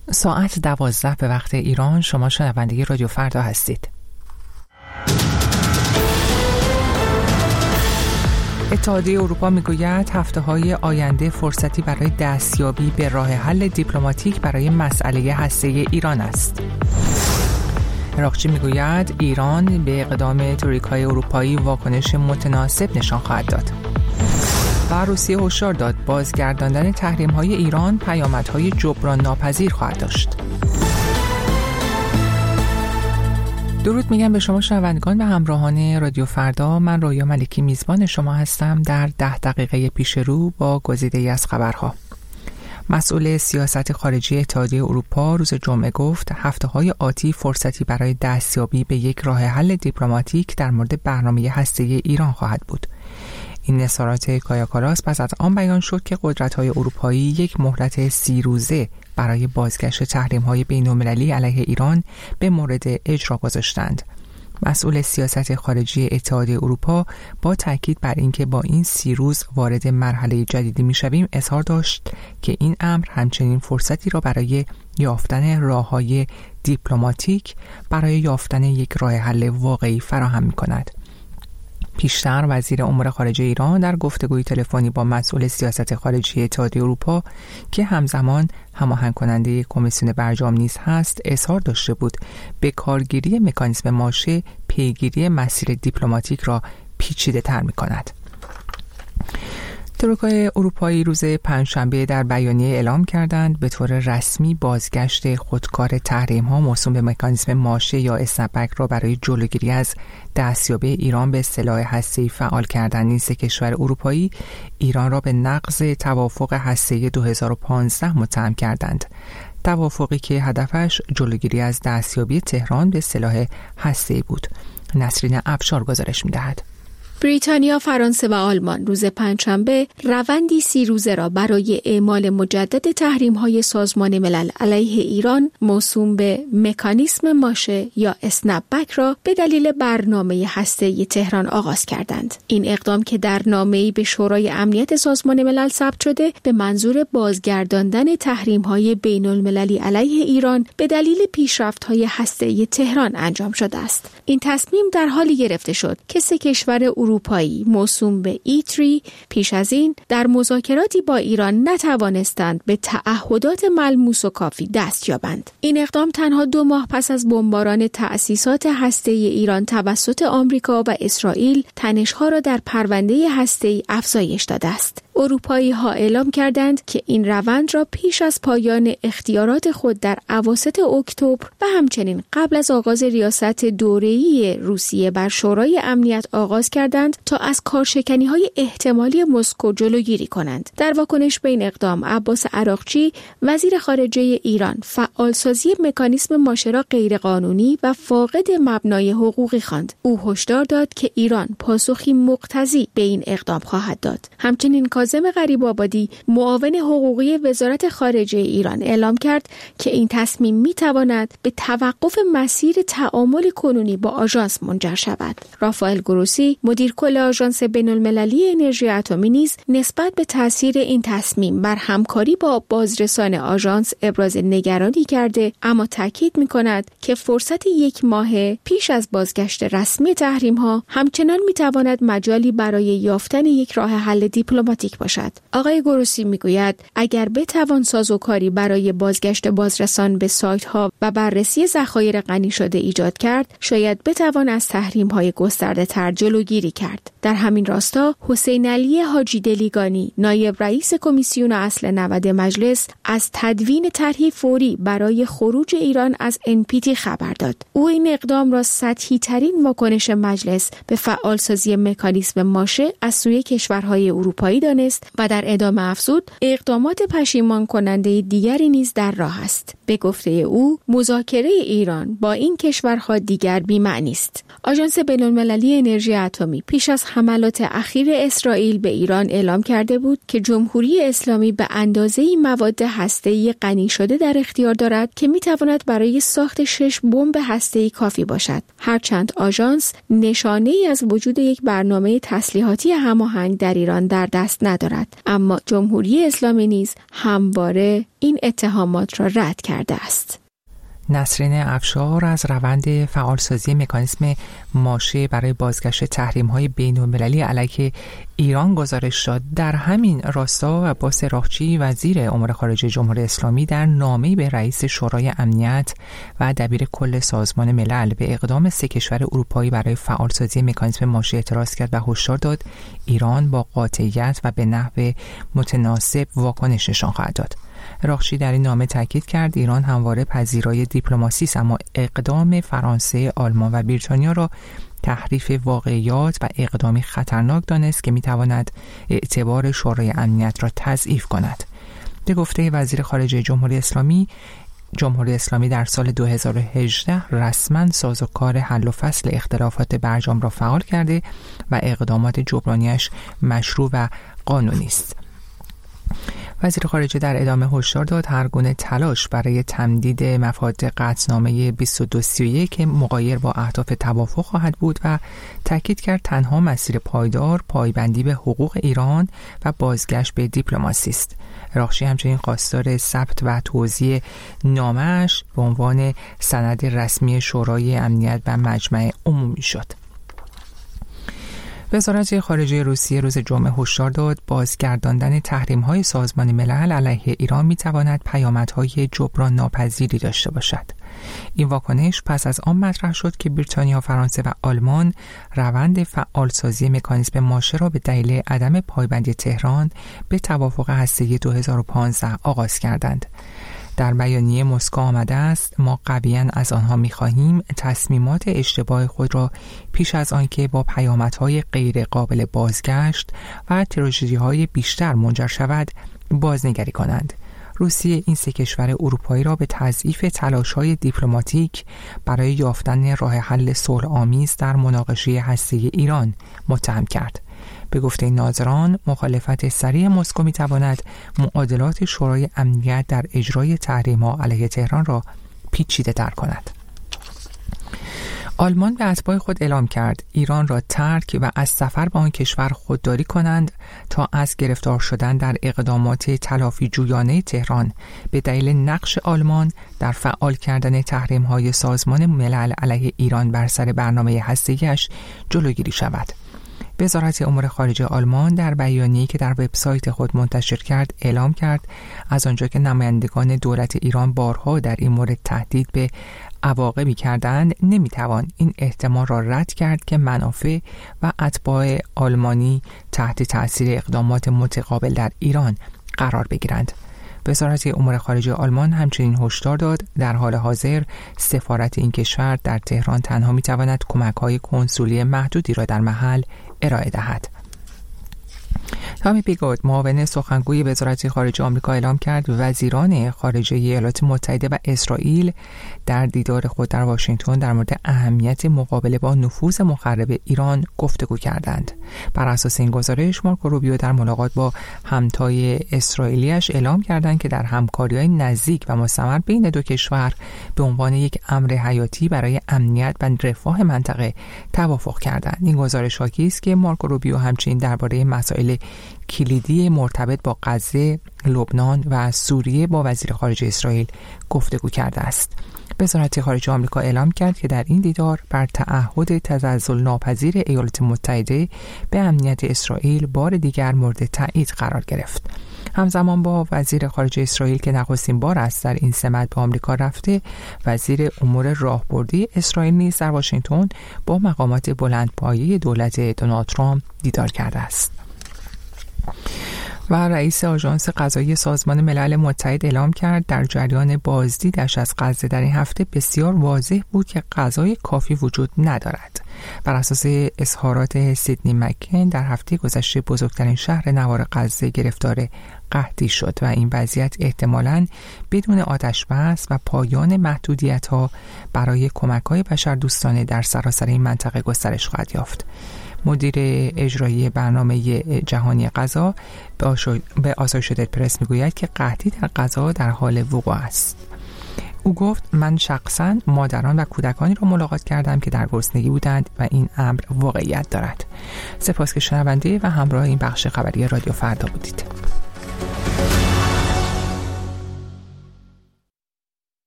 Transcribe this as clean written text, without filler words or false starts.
ساعت 12 به وقت ایران. شما شنونده رادیو فردا هستید. اتحادیه اروپا میگوید هفته‌های آینده فرصتی برای دستیابی به راه حل دیپلماتیک برای مسئله هسته‌ای ایران است. عراقچی میگوید ایران به اقدام ترویکای اروپایی واکنش متناسب نشان خواهد داد. و روسیه هشدار داد بازگرداندن تحریم‌های ایران پیامدهای جبران ناپذیر خواهد داشت. درود میگم به شما شنوندگان و همراهان رادیو فردا. من رویا ملکی میزبان شما هستم در 10 دقیقه پیش رو با گزیده‌ای از خبرها. مسئول سیاست خارجی اتحادیه اروپا روز جمعه گفت هفته‌های آتی فرصتی برای دستیابی به یک راه حل دیپلماتیک در مورد برنامه هسته‌ای ایران خواهد بود. این نظارات کایا کالاس پس از آن بیان شد که قدرت‌های اروپایی یک مهلت 30 روزه برای بازگشت تحریم‌های بین‌المللی علیه ایران به مورد اجرا گذاشتند. مسئول سیاست خارجی اتحادیه اروپا با تاکید بر اینکه با این 30 روز وارد مرحله جدیدی می‌شویم اظهار داشت که این امر همچنین فرصتی را برای یافتن راه‌های دیپلماتیک برای یافتن یک راه حل واقعی فراهم می‌کند. پیشتر وزیر امور خارجه ایران در گفتگوی تلفنی با مسئول سیاست خارجی اتحادیه اروپا که همزمان هماهنگ کننده کمیسیون برجام نیز هست اظهار داشته بود به کارگیری مکانیزم ماشه پیگیری مسیر دیپلماتیک را پیچیده تر می کند. ترویکای اروپایی روز پنجشنبه در بیانیه اعلام کردند به طور رسمی بازگشت خودکار تحریم‌ها موسوم به مکانیزم ماشه یا اسنپبک را برای جلوگیری از دستیابی ایران به سلاح هسته‌ای فعال کردن این سه کشور اروپایی ایران را به نقض توافق هسته‌ای 2015 متهم کردند. توافقی که هدفش جلوگیری از دستیابی تهران به سلاح هسته‌ای بود. نسرین افشار گزارش می‌دهد. بریتانیا، فرانسه و آلمان روز پنجشنبه روندی 30 روزه را برای اعمال مجدد تحریم‌های سازمان ملل علیه ایران موسوم به مکانیزم ماشه یا اسنپبک را به دلیل برنامه هسته‌ای تهران آغاز کردند. این اقدام که در نامه‌ای به شورای امنیت سازمان ملل ثبت شده به منظور بازگرداندن تحریم‌های بین‌المللی علیه ایران به دلیل پیشرفت‌های هسته‌ای تهران انجام شده است. این تصمیم در حالی گرفته شد که سه کشور اروپایی موسوم به E3 پیش از این در مذاکراتی با ایران نتوانستند به تعهدات ملموس و کافی دست یابند. این اقدام تنها 2 ماه پس از بمباران تأسیسات هسته‌ای ایران توسط آمریکا و اسرائیل تنش‌ها را در پرونده هسته‌ای افزایش داده است. اروپایی‌ها اعلام کردند که این روند را پیش از پایان اختیارات خود در اواسط اکتبر و همچنین قبل از آغاز ریاست دوره‌ای روسیه بر شورای امنیت آغاز کردند تا از کارشکنی‌های احتمالی مسکو جلوگیری کنند. در واکنش به این اقدام عباس عراقچی وزیر خارجه ایران فعالسازی مکانیزم ماشه را غیرقانونی و فاقد مبنای حقوقی خواند. او هشدار داد که ایران پاسخی مقتضی به این اقدام خواهد داد. همچنین کاظم غریب‌آبادی معاون حقوقی وزارت خارجه ایران اعلام کرد که این تصمیم می‌تواند به توقف مسیر تعامل کنونی با آژانس منجر شود. رافائل گروسی مدیر کل آژانس بین‌المللی انرژی اتمی نیز نسبت به تاثیر این تصمیم بر همکاری با بازرسان آژانس ابراز نگرانی کرده اما تاکید می‌کند که فرصت 1 ماه پیش از بازگشت رسمی تحریم‌ها همچنان می‌تواند مجالی برای یافتن یک راه حل دیپلماتیک باشد. آقای گروسی میگوید اگر بتوان سازوکاری برای بازگشت بازرسان به سایت‌ها و بررسی ذخایر غنی شده ایجاد کرد، شاید بتوان از تحریم‌های گسترده‌تر جلوگیری کرد. در همین راستا حسین علی حاجی دلیگانی نایب رئیس کمیسیون اصل 90 مجلس از تدوین طرحی فوری برای خروج ایران از NPT خبر داد. او این اقدام را سطحی ترین واکنش مجلس به فعالسازی مکانیزم ماشه از سوی کشورهای اروپایی دانست و در ادامه افزود اقدامات پشیمان کننده دیگری نیز در راه است. به گفته او مذاکره ایران با این کشورها دیگر بی‌معنی است. آژانس بین‌المللی انرژی اتمی پیش از حملات اخیر اسرائیل به ایران اعلام کرده بود که جمهوری اسلامی به اندازه‌ای مواد هسته‌ای غنی شده در اختیار دارد که می‌تواند برای ساخت 6 بمب هسته‌ای کافی باشد. هرچند آژانس نشانه‌ای از وجود یک برنامه تسلیحاتی هماهنگ در ایران در دست ندارد، اما جمهوری اسلامی نیز همواره این اتهامات را رد کرده است. نسرین افشار از روند فعالسازی مکانیسم ماشه برای بازگشت تحریم‌های بین‌المللی علیه ایران گزارش داد. در همین راستا عباس راغچی وزیر امور خارجه جمهوری اسلامی در نامه‌ای به رئیس شورای امنیت و دبیر کل سازمان ملل به اقدام 3 کشور اروپایی برای فعالسازی مکانیسم ماشه اعتراض کرد و هشدار داد ایران با قاطعیت و به نحو متناسب واکنش نشان خواهد داد. راغچی در این نامه تاکید کرد ایران همواره پذیرای دیپلماسی است، اما اقدام فرانسه، آلمان و بریتانیا را تحریف واقعیات و اقدامی خطرناک دانست که میتواند اعتبار شورای امنیت را تضعیف کند. به گفته وزیر خارجه جمهوری اسلامی در سال 2018 رسما سازوکار حل و فصل اختلافات برجام را فعال کرده و اقدامات جبرانیش مشروع و قانونی است. وزیر خارجه در ادامه هشدار داد هر گونه تلاش برای تمدید مفاد قطعنامه 2231 که مغایر با اهداف توافق خواهد بود و تاکید کرد تنها مسیر پایدار پایبندی به حقوق ایران و بازگشت به دیپلماسی است. راغچی همچنین خواستار ثبت و توزیع نامه‌اش به عنوان سند رسمی شورای امنیت و مجمع عمومی شد. وزارت خارجه روسیه روز جمعه هشدار داد بازگرداندن تحریم‌های سازمان ملل علیه ایران می‌تواند پیامدهای جبران ناپذیری داشته باشد. این واکنش پس از آن مطرح شد که بریتانیا، فرانسه و آلمان روند فعالسازی مکانیسم ماشه را به دلیل عدم پایبندی تهران به توافق هسته‌ای 2015 آغاز کردند. در بیانیه مسکو آمده است ما قویاً از آنها می‌خواهیم تصمیمات اشتباه خود را پیش از آنکه با پیامدهای غیر قابل بازگشت و تراژدی‌های بیشتر منجر شود بازنگری کنند. روسیه این 3 کشور اروپایی را به تضعیف تلاش‌های دیپلماتیک برای یافتن راه حل صلح‌آمیز در مناقشه هسته‌ای ایران متهم کرد. به گفته ناظران مخالفت سریع مسکو می‌تواند معادلات شورای امنیت در اجرای تحریم‌ها علیه تهران را پیچیده‌تر کند. آلمان به اتباع خود اعلام کرد ایران را ترک و از سفر به آن کشور خودداری کنند تا از گرفتار شدن در اقدامات تلافی جویانه تهران به دلیل نقش آلمان در فعال کردن تحریم‌های سازمان ملل علیه ایران بر سر برنامه هسته‌ایش جلوگیری شود. وزارت امور خارجه آلمان در بیانیه‌ای که در وبسایت خود منتشر کرد اعلام کرد از آنجا که نمایندگان دولت ایران بارها در این مورد تهدید به عواقبی کردند نمیتوان این احتمال را رد کرد که منافع و اتباع آلمانی تحت تأثیر اقدامات متقابل در ایران قرار بگیرند. وزارت امور خارجه آلمان همچنین هشدار داد در حال حاضر سفارت این کشور در تهران تنها میتواند کمک‌های کنسولی محدودی را در محل ارائه دهد. تامی پیگوت معاون سخنگوی وزارت خارجه آمریکا اعلام کرد وزیران خارجه ایالات متحده و اسرائیل در دیدار خود در واشنگتن در مورد اهمیت مقابله با نفوذ مخرب ایران گفتگو کردند. بر اساس این گزارش مارکو روبیو در ملاقات با همتای اسرائیلیش اعلام کردند که در همکاری‌های نزدیک و مستمر بین دو کشور به عنوان یک امر حیاتی برای امنیت و رفاه منطقه توافق کردند. این گزارش حاکی است که مارکو روبیو همچنین درباره مسائل کلیدی مرتبط با غزه، لبنان و سوریه با وزیر خارجه اسرائیل گفتگو کرده است. وزارت خارجه آمریکا اعلام کرد که در این دیدار بر تعهد تزلزل ناپذیر ایالات متحده به امنیت اسرائیل بار دیگر مورد تایید قرار گرفت. همزمان با وزیر خارجه اسرائیل که نخستین بار است در این سمت به آمریکا رفته، وزیر امور راهبردی اسرائیل نیز در واشنگتن با مقامات بلندپایه دولت دونالد ترامپ دیدار کرده است. و رئیس آژانس غذایی سازمان ملل متحد اعلام کرد در جریان بازدیدش از غزه در این هفته بسیار واضح بود که غذای کافی وجود ندارد. بر اساس اظهارات سیدنی مکن در هفته گذشته بزرگترین شهر نوار غزه گرفتار قحطی شد و این وضعیت احتمالاً بدون آتش بس و پایان محدودیت‌ها برای کمک‌های بشردوستانه در سراسر این منطقه گسترش خواهد یافت. مدیر اجرایی برنامه جهانی غذا به آسایش پرس میگوید که قحطی در غذا در حال وقوع است. او گفت من شخصاً مادران و کودکانی را ملاقات کردم که در گرسنگی بودند و این امر واقعیت دارد. سپاس که شنونده و همراه این بخش خبری رادیو فردا بودید.